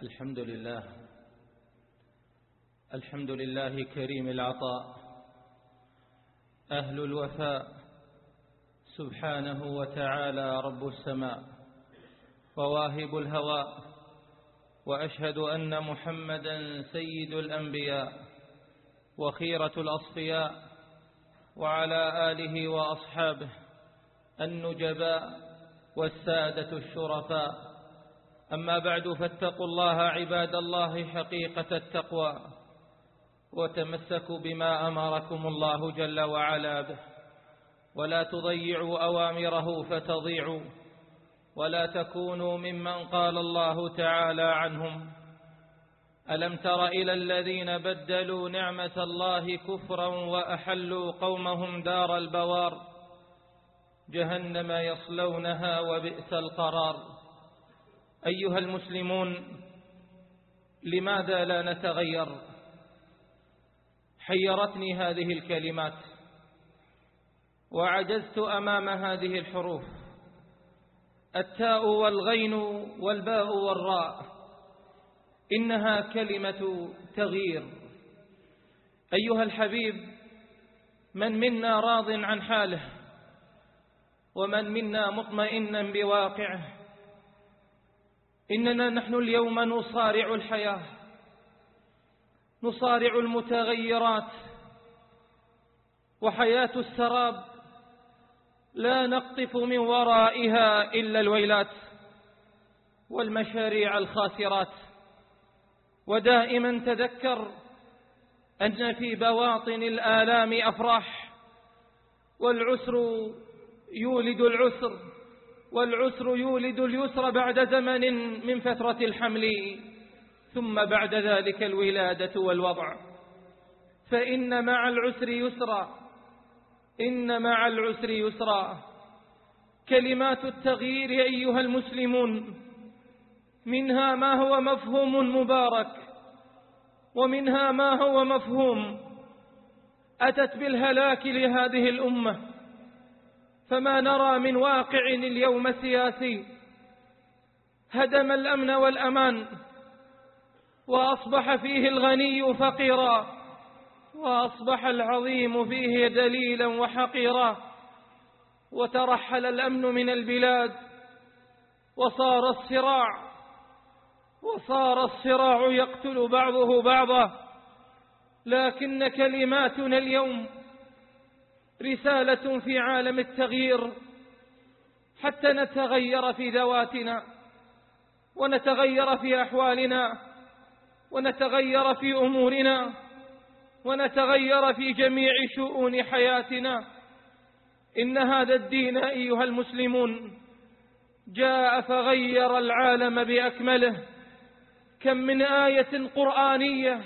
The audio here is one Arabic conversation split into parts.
الحمد لله كريم العطاء أهل الوفاء سبحانه وتعالى رب السماء وواهب الهواء، وأشهد أن محمدا سيد الأنبياء وخيرة الأصفياء، وعلى آله وأصحابه النجباء والسادة الشرفاء. أما بعد، فاتقوا الله عباد الله حقيقة التقوى، وتمسكوا بما أمركم الله جل وعلا به، ولا تضيعوا أوامره فتضيعوا، ولا تكونوا ممن قال الله تعالى عنهم: ألم تر إلى الذين بدلوا نعمة الله كفرا وأحلوا قومهم دار البوار جهنم يصلونها وبئس القرار. أيها المسلمون، لماذا لا نتغير؟ حيرتني هذه الكلمات وعجزت أمام هذه الحروف: التاء والغين والباء والراء، إنها كلمة تغيير. أيها الحبيب، من منا راض عن حاله، ومن منا مطمئن بواقعه. إننا نحن اليوم نصارع الحياة، نصارع المتغيرات، وحياة السراب لا نقطف من ورائها إلا الويلات والمشاريع الخاسرات. ودائما تذكر أن في بواطن الآلام أفراح، والعسر يولد العسر، والعسر يولد اليسر بعد زمن من فترة الحمل، ثم بعد ذلك الولادة والوضع. فإن مع العسر يسرا، إن مع العسر يسرا. كلمات التغيير أيها المسلمون، منها ما هو مفهوم مبارك، ومنها ما هو مفهوم أتت بالهلاك لهذه الأمة. فما نرى من واقع اليوم سياسي هدم الأمن والأمان، وأصبح فيه الغني فقيرا، وأصبح العظيم فيه دليلا وحقيرا، وترحل الأمن من البلاد، وصار الصراع يقتل بعضه بعضا. لكن كلماتنا اليوم رسالة في عالم التغيير، حتى نتغير في ذواتنا، ونتغير في أحوالنا، ونتغير في أمورنا، ونتغير في جميع شؤون حياتنا. إن هذا الدين أيها المسلمون جاء فغير العالم بأكمله. كم من آية قرآنية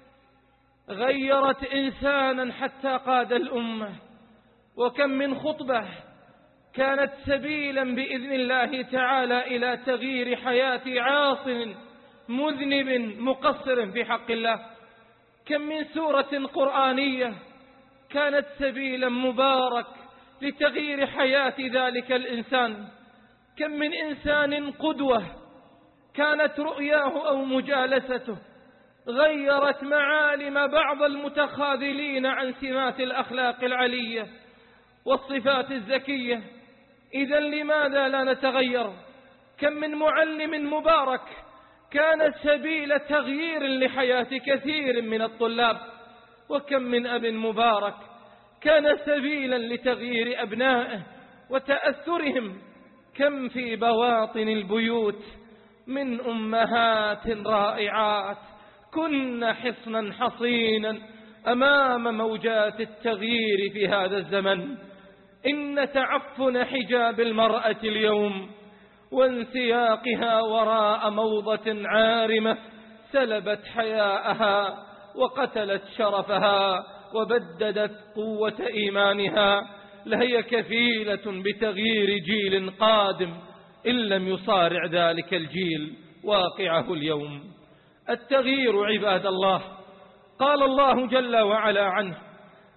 غيرت إنسانا حتى قاد الأمة، وكم من خطبة كانت سبيلا بإذن الله تعالى إلى تغيير حياة عاص مذنب مقصر في حق الله. كم من سورة قرآنية كانت سبيلا مبارك لتغيير حياة ذلك الإنسان. كم من إنسان قدوة كانت رؤياه أو مجالسته غيرت معالم بعض المتخاذلين عن سمات الأخلاق العلية والصفات الزكية. إذن لماذا لا نتغير؟ كم من معلم مبارك كان سبيل تغيير لحياة كثير من الطلاب، وكم من أب مبارك كان سبيلا لتغيير أبنائه وتأثرهم. كم في بواطن البيوت من أمهات رائعات كن حصنا حصينا أمام موجات التغيير في هذا الزمن. إن تعفن حجاب المرأة اليوم وانسياقها وراء موضة عارمة سلبت حياءها وقتلت شرفها وبددت قوة إيمانها، لهي كفيلة بتغيير جيل قادم إن لم يصارع ذلك الجيل واقعه اليوم. التغيير عباد الله قال الله جل وعلا عنه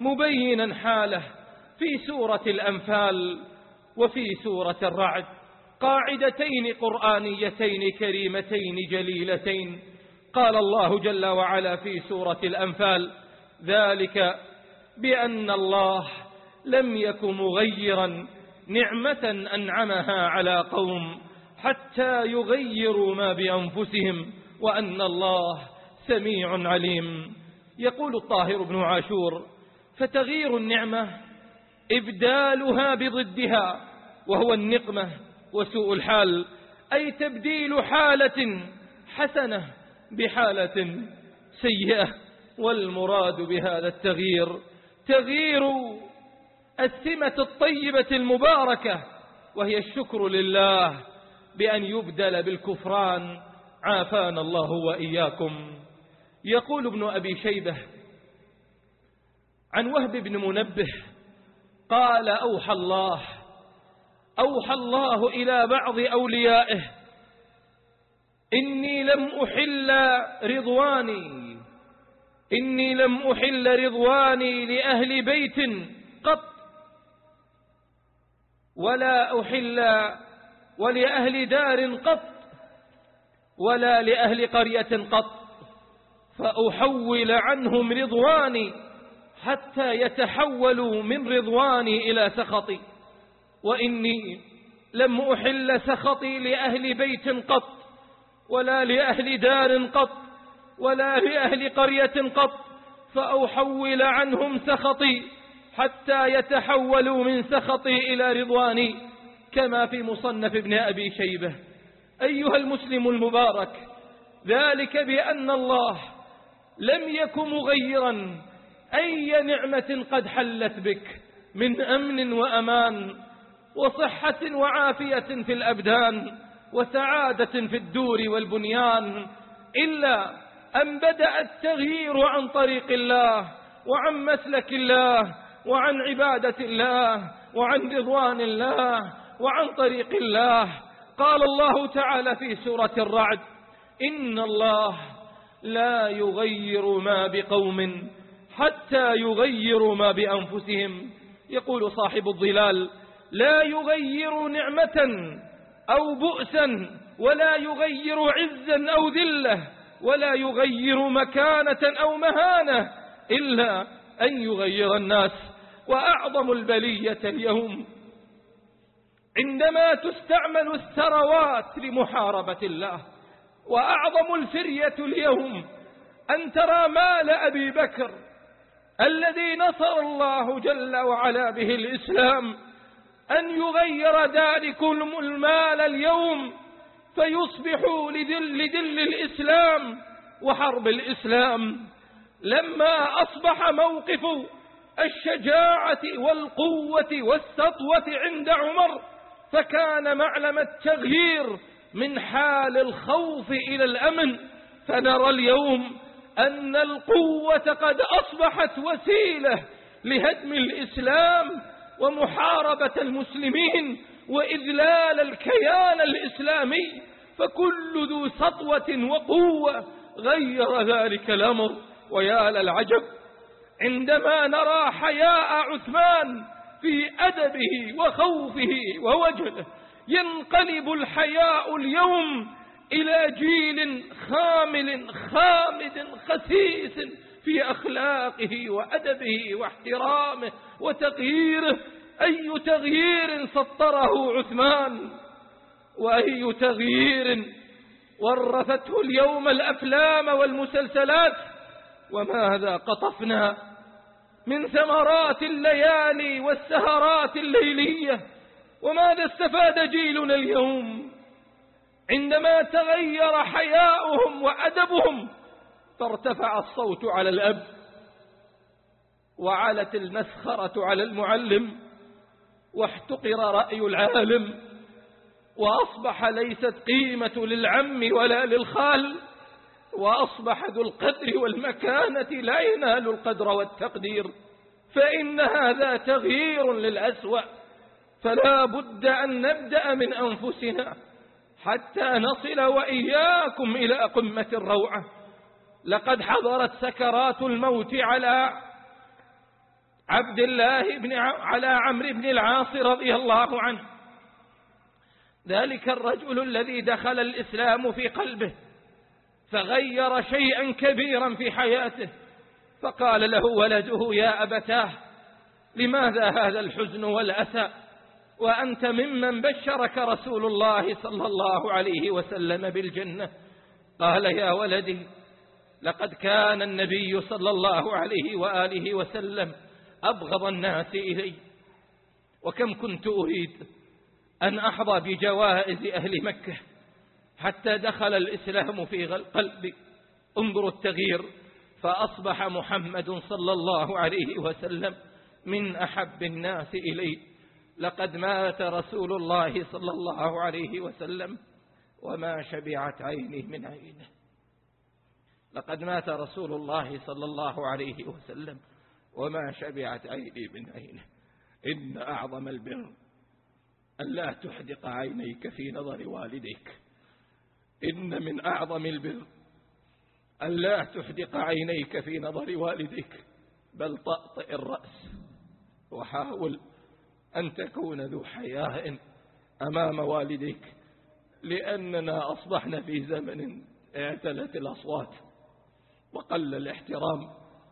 مبينا حاله في سورة الأنفال وفي سورة الرعد: قاعدتين قرآنيتين كريمتين جليلتين. قال الله جل وعلا في سورة الأنفال: ذلك بأن الله لم يك مغيرا نعمة أنعمها على قوم حتى يغيروا ما بأنفسهم وأن الله سميع عليم. يقول الطاهر بن عاشور: فتغيير النعمة إبدالها بضدها وهو النقمة وسوء الحال، أي تبديل حالة حسنة بحالة سيئة. والمراد بهذا التغيير تغيير السمة الطيبة المباركة، وهي الشكر لله بأن يبدل بالكفران، عافانا الله وإياكم. يقول ابن أبي شيبة عن وهب بن منبه قال: أوحى الله إلى بعض أوليائه: إني لم أحل رضواني لأهل بيت قط، ولا أحل ولأهل دار قط، ولا لأهل قرية قط، فأحول عنهم رضواني حتى يتحولوا من رضواني إلى سخطي. وإني لم أحل سخطي لأهل بيت قط، ولا لأهل دار قط، ولا لأهل قرية قط، فأحول عنهم سخطي حتى يتحولوا من سخطي إلى رضواني، كما في مصنف ابن أبي شيبة. أيها المسلم المبارك، ذلك بأن الله لم يك مغيرا أي نعمة قد حلت بك من أمن وأمان وصحة وعافية في الأبدان وسعادة في الدور والبنيان، إلا أن بدأ التغيير عن طريق الله وعن مسلك الله وعن عبادة الله وعن رضوان الله وعن طريق الله. قال الله تعالى في سورة الرعد: إن الله لا يغير ما بقوم حتى يغيروا ما بأنفسهم. يقول صاحب الظلال: لا يغير نعمة أو بؤسا، ولا يغير عزا أو ذلة، ولا يغير مكانة أو مهانة، إلا أن يغير الناس. وأعظم البلية اليوم عندما تستعمل الثروات لمحاربة الله، وأعظم الفرية اليوم أن ترى مال أبي بكر الذي نصر الله جل وعلا به الإسلام، أن يغير ذلكم المال اليوم فيصبحوا لذل الإسلام وحرب الإسلام. لما أصبح موقف الشجاعة والقوة والسطوة عند عمر، فكان معلم التغيير من حال الخوف إلى الأمن. فنرى اليوم أن القوة قد أصبحت وسيلة لهدم الإسلام ومحاربة المسلمين وإذلال الكيان الإسلامي، فكل ذو سطوة وقوة غير ذلك الأمر. ويا للعجب عندما نرى حياء عثمان في أدبه وخوفه ووجله، ينقلب الحياء اليوم إلى جيل خامد خسيس في أخلاقه وأدبه واحترامه وتغييره. أي تغيير سطره عثمان، وأي تغيير ورثته اليوم الأفلام والمسلسلات. وماذا قطفنا من ثمرات الليالي والسهرات الليلية، وماذا استفاد جيلنا اليوم عندما تغير حياؤهم وأدبهم، فارتفع الصوت على الأب، وعلت المسخرة على المعلم، واحتقر رأي العالم، وأصبح ليست قيمة للعم ولا للخال، وأصبح ذو القدر والمكانة لا ينال القدر والتقدير. فإن هذا تغيير للأسوأ، فلا بد أن نبدأ من أنفسنا حتى نصل وإياكم إلى قمة الروعة. لقد حضرت سكرات الموت على عمرو بن العاص رضي الله عنه، ذلك الرجل الذي دخل الإسلام في قلبه فغير شيئا كبيرا في حياته، فقال له ولده يا أبتاه لماذا هذا الحزن والأسى وأنت ممن بشرك رسول الله صلى الله عليه وسلم بالجنة؟ قال يا ولدي لقد كان النبي صلى الله عليه وآله وسلم أبغض الناس إلي، وكم كنت أريد أن أحظى بجوائز أهل مكة حتى دخل الإسلام في قلبي. انظروا التغيير، فأصبح محمد صلى الله عليه وسلم من أحب الناس إلي. لقد مات رسول الله صلى الله عليه وسلم وما شبعت عيني من عينه. لقد مات رسول الله صلى الله عليه وسلم وما شبعت عيني من عينه. إن أعظم البر أن لا تحدق عينيك في نظر والديك. إن من أعظم البر أن لا تحدق عينيك في نظر والديك، بل طأطئ الرأس وحاول أن تكون ذو حياء أمام والديك، لأننا أصبحنا في زمن اعتلت الأصوات وقل الاحترام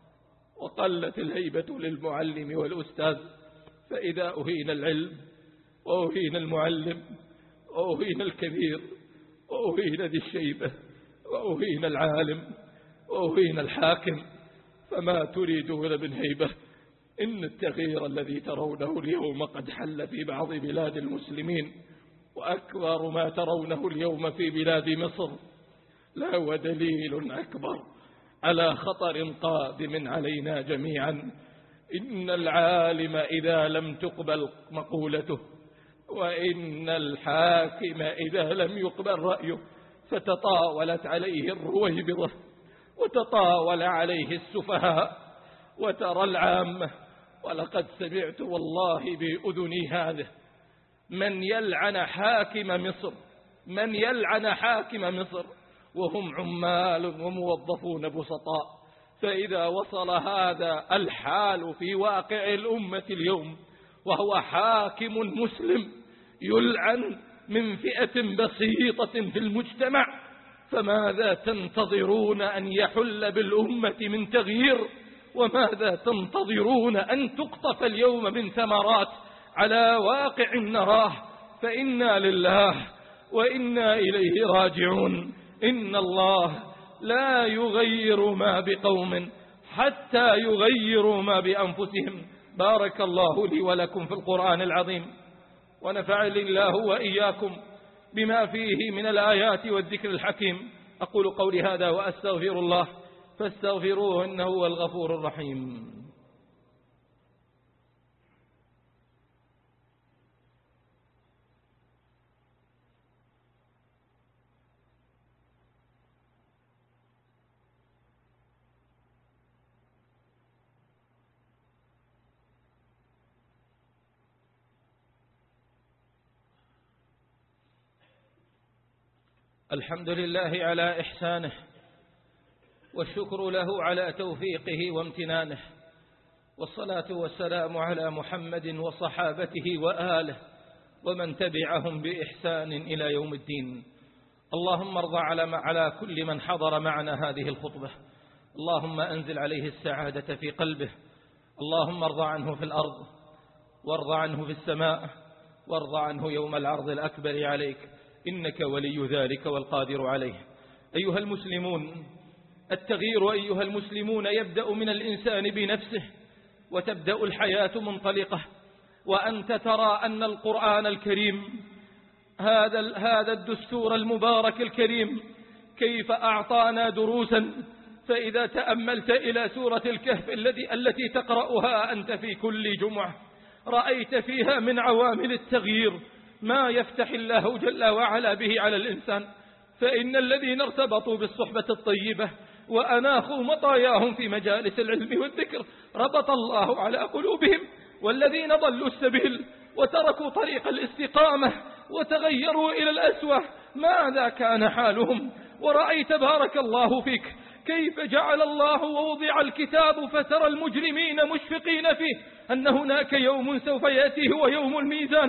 وقلت الهيبة للمعلم والأستاذ، فإذا أهين العلم وأهين المعلم وأهين الكبير وأهين ذي الشيبة وأهين العالم وأهين الحاكم فما تريدون من هيبة. إن التغيير الذي ترونه اليوم قد حل في بعض بلاد المسلمين، وأكبر ما ترونه اليوم في بلاد مصر لا ودليل أكبر على خطر قادم علينا جميعا. إن العالم إذا لم تقبل مقولته، وإن الحاكم إذا لم يقبل رأيه، فتطاولت عليه الرويبضة وتطاول عليه السفهاء وترى العامة. ولقد سمعت والله بأذني هذا من يلعن حاكم مصر، من يلعن حاكم مصر وهم عمال وموظفون بسطاء. فإذا وصل هذا الحال في واقع الأمة اليوم وهو حاكم مسلم يلعن من فئة بسيطة في المجتمع، فماذا تنتظرون أن يحل بالأمة من تغيير؟ وماذا تنتظرون أن تقطف اليوم من ثمرات على واقع نراه؟ فإنا لله وإنا إليه راجعون. إن الله لا يغير ما بقوم حتى يغيروا ما بأنفسهم. بارك الله لي ولكم في القرآن العظيم، ونفعني الله وإياكم بما فيه من الآيات والذكر الحكيم. أقول قولي هذا وأستغفر الله فاستغفروه إنه هو الغفور الرحيم. الحمد لله على إحسانه، والشكر له على توفيقه وامتنانه، والصلاة والسلام على محمد وصحابته وآله ومن تبعهم بإحسان إلى يوم الدين. اللهم ارضى على كل من حضر معنا هذه الخطبة. اللهم أنزل عليه السعادة في قلبه. اللهم ارضى عنه في الأرض، وارضى عنه في السماء، وارضى عنه يوم العرض الأكبر عليك، إنك ولي ذلك والقادر عليه. أيها المسلمون، التغيير أيها المسلمون يبدأ من الإنسان بنفسه، وتبدأ الحياة منطلقة. وأنت ترى أن القرآن الكريم هذا الدستور المبارك الكريم كيف أعطانا دروسا. فإذا تأملت إلى سورة الكهف التي تقرأها أنت في كل جمعة، رأيت فيها من عوامل التغيير ما يفتح الله جل وعلا به على الإنسان. فإن الذين ارتبطوا بالصحبة الطيبة وأناخوا مطاياهم في مجالس العلم والذكر ربط الله على قلوبهم، والذين ضلوا السبيل وتركوا طريق الاستقامة وتغيروا إلى الأسوأ ماذا كان حالهم؟ ورأيت بارك الله فيك كيف جعل الله ووضع الكتاب فترى المجرمين مشفقين فيه أن هناك يوم سوف يأتي هو يوم الميزان،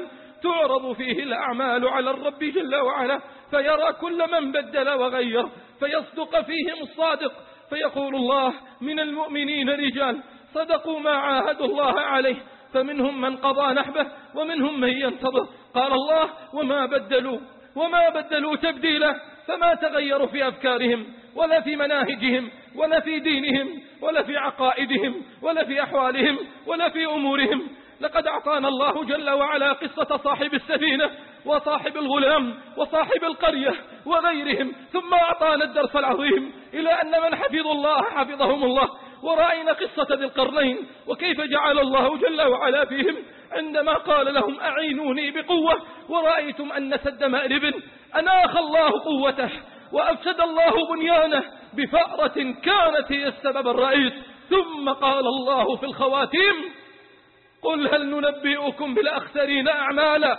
تعرض فيه الأعمال على الرب جل وعلا فيرى كل من بدل وغير، فيصدق فيهم الصادق، فيقول الله: من المؤمنين رجال صدقوا ما عاهدوا الله عليه فمنهم من قضى نحبه ومنهم من ينتظر. قال الله: وما بدلوا تبديلا، فما تغيروا في أفكارهم ولا في مناهجهم ولا في دينهم ولا في عقائدهم ولا في أحوالهم ولا في أمورهم. لقد أعطانا الله جل وعلا قصة صاحب السفينة وصاحب الغلام وصاحب القرية وغيرهم، ثم أعطانا الدرس العظيم إلى أن من حفظوا الله حفظهم الله. ورأينا قصة ذي القرنين وكيف جعل الله جل وعلا فيهم عندما قال لهم: أعينوني بقوة، ورأيتم أن سد مأرب أناخ الله قوته وأفسد الله بنيانه بفأرة كانت هي السبب الرئيس. ثم قال الله في الخواتيم: قل هل ننبئكم بالأخسرين أعمالا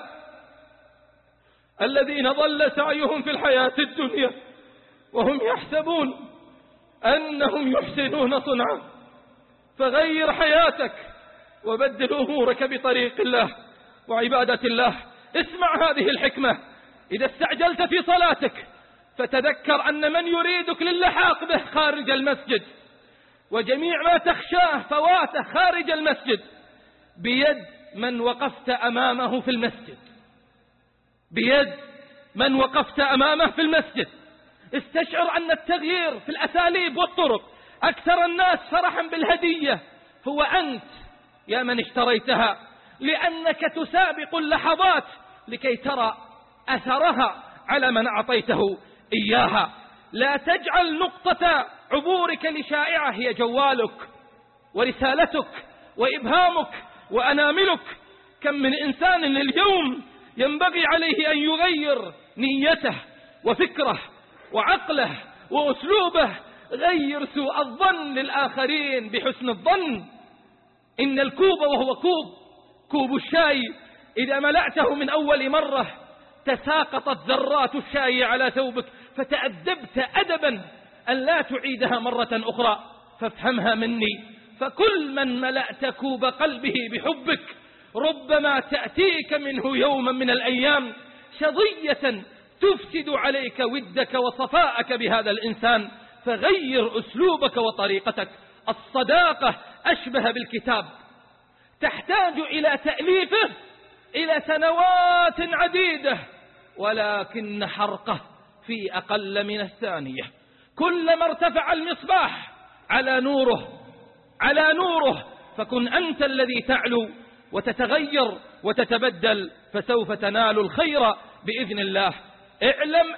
الذين ضل سعيهم في الحياة الدنيا وهم يحسبون أنهم يحسنون صنعا. فغير حياتك وبدل أمورك بطريق الله وعبادة الله. اسمع هذه الحكمة: إذا استعجلت في صلاتك فتذكر أن من يريدك للحاق به خارج المسجد، وجميع ما تخشاه فواته خارج المسجد بيد من وقفت أمامه في المسجد، بيد من وقفت أمامه في المسجد. استشعر أن التغيير في الأساليب والطرق أكثر الناس فرحا بالهدية هو أنت يا من اشتريتها، لأنك تسابق اللحظات لكي ترى أثرها على من أعطيته إياها. لا تجعل نقطة عبورك لشائعة هي جوالك ورسالتك وإبهامك وأناملك. كم من إنسان اليوم ينبغي عليه أن يغير نيته وفكره وعقله وأسلوبه. غير سوء الظن للآخرين بحسن الظن. إن الكوب وهو كوب الشاي إذا ملأته من أول مرة تساقطت ذرات الشاي على ثوبك، فتأدبت أدبا أن لا تعيدها مرة أخرى. فافهمها مني: فكل من ملأت كوب قلبه بحبك ربما تأتيك منه يوما من الأيام شظية تفسد عليك ودك وصفاءك بهذا الإنسان. فغير أسلوبك وطريقتك. الصداقة أشبه بالكتاب، تحتاج إلى تأليفه إلى سنوات عديدة، ولكن حرقه في أقل من الثانية. كلما ارتفع المصباح على نوره فكن أنت الذي تعلو وتتغير وتتبدل، فسوف تنال الخير بإذن الله. اعلم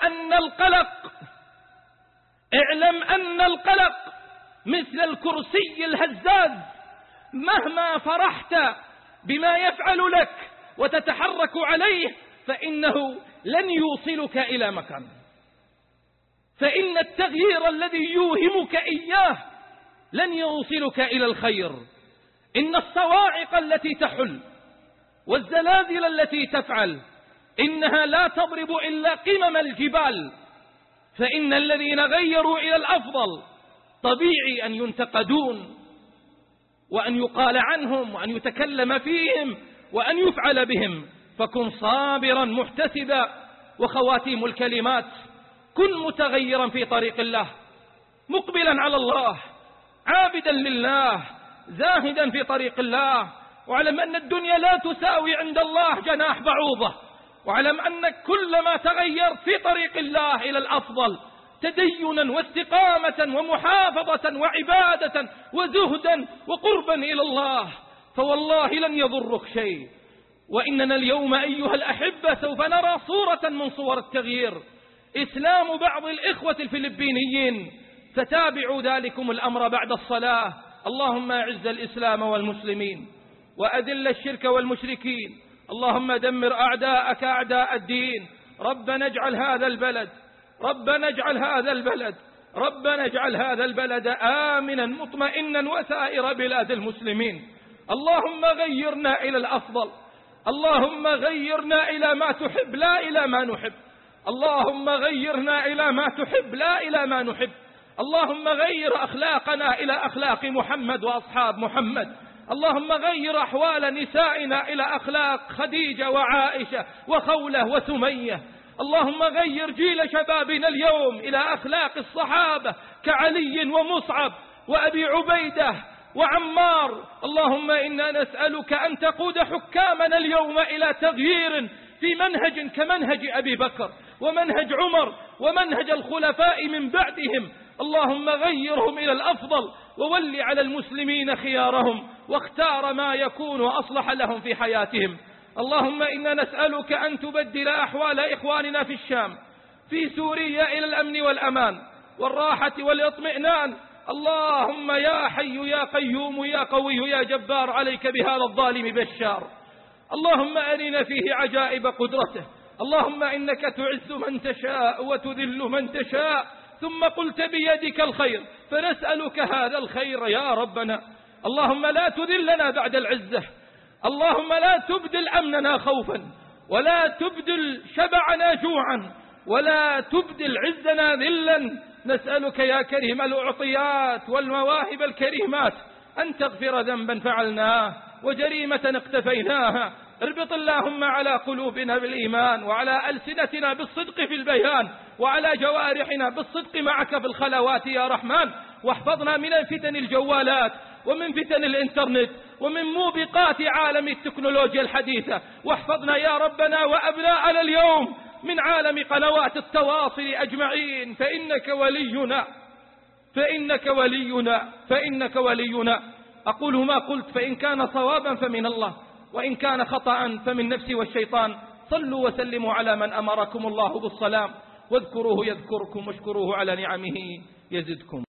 أن القلق مثل الكرسي الهزاز، مهما فرحت بما يفعل لك وتتحرك عليه فإنه لن يوصلك إلى مكان. فإن التغيير الذي يوهمك إياه لن يوصلك إلى الخير. إن الصواعق التي تحل والزلازل التي تفعل إنها لا تضرب إلا قمم الجبال. فإن الذين غيروا إلى الأفضل طبيعي أن ينتقدون وأن يقال عنهم وأن يتكلم فيهم وأن يفعل بهم. فكن صابرا محتسبا. وخواتيم الكلمات: كن متغيرا في طريق الله، مقبلا على الله، عابدا لله، زاهدا في طريق الله. واعلم أن الدنيا لا تساوي عند الله جناح بعوضة. واعلم أنك كلما تغيرت في طريق الله إلى الأفضل تدينا واستقامة ومحافظة وعبادة وزهدا وقربا إلى الله، فوالله لن يضرك شيء. وإننا اليوم أيها الأحبة سوف نرى صورة من صور التغيير: إسلام بعض الإخوة الفلبينيين. فتابعوا ذلكم الأمر بعد الصلاة. اللهم أعز الإسلام والمسلمين وأذل الشرك والمشركين. اللهم دمر أعداءك أعداء الدين. ربنا اجعل هذا البلد آمنا مطمئنا وسائر بلاد المسلمين. اللهم غيرنا إلى الأفضل. اللهم غيرنا إلى ما تحب لا إلى ما نحب. اللهم غيرنا إلى ما تحب لا إلى ما نحب. اللهم غير أخلاقنا إلى أخلاق محمد وأصحاب محمد. اللهم غير أحوال نسائنا إلى أخلاق خديجة وعائشة وخولة وسمية. اللهم غير جيل شبابنا اليوم إلى أخلاق الصحابة كعلي ومصعب وأبي عبيدة وعمار. اللهم إنا نسألك أن تقود حكامنا اليوم إلى تغيير في منهج كمنهج أبي بكر ومنهج عمر ومنهج الخلفاء من بعدهم. اللهم غيرهم إلى الأفضل وول على المسلمين خيارهم واختار ما يكون أصلح لهم في حياتهم. اللهم إنا نسألك أن تبدل أحوال إخواننا في الشام في سوريا إلى الأمن والأمان والراحة والاطمئنان. اللهم يا حي يا قيوم يا قوي يا جبار عليك بهذا الظالم بشار. اللهم أرنا فيه عجائب قدرته. اللهم إنك تعز من تشاء وتذل من تشاء، ثم قلت بيدك الخير فنسألك هذا الخير يا ربنا. اللهم لا تذلنا بعد العزة. اللهم لا تبدل أمننا خوفا ولا تبدل شبعنا جوعا ولا تبدل عزنا ذلا. نسألك يا كريم الأعطيات والمواهب الكريمات أن تغفر ذنبا فعلناه وجريمة اقتفيناها. اربط اللهم على قلوبنا بالإيمان وعلى ألسنتنا بالصدق في البيان وعلى جوارحنا بالصدق معك في الخلوات يا رحمن. واحفظنا من فتن الجوالات ومن فتن الإنترنت ومن موبقات عالم التكنولوجيا الحديثة. واحفظنا يا ربنا وأبناءنا اليوم من عالم قنوات التواصل أجمعين، فإنك ولينا. أقول ما قلت، فإن كان صوابا فمن الله وإن كان خطأ فمن نفسي والشيطان. صلوا وسلموا على من أمركم الله بالصلاة واذكروه يذكركم واشكروه على نعمه يزدكم.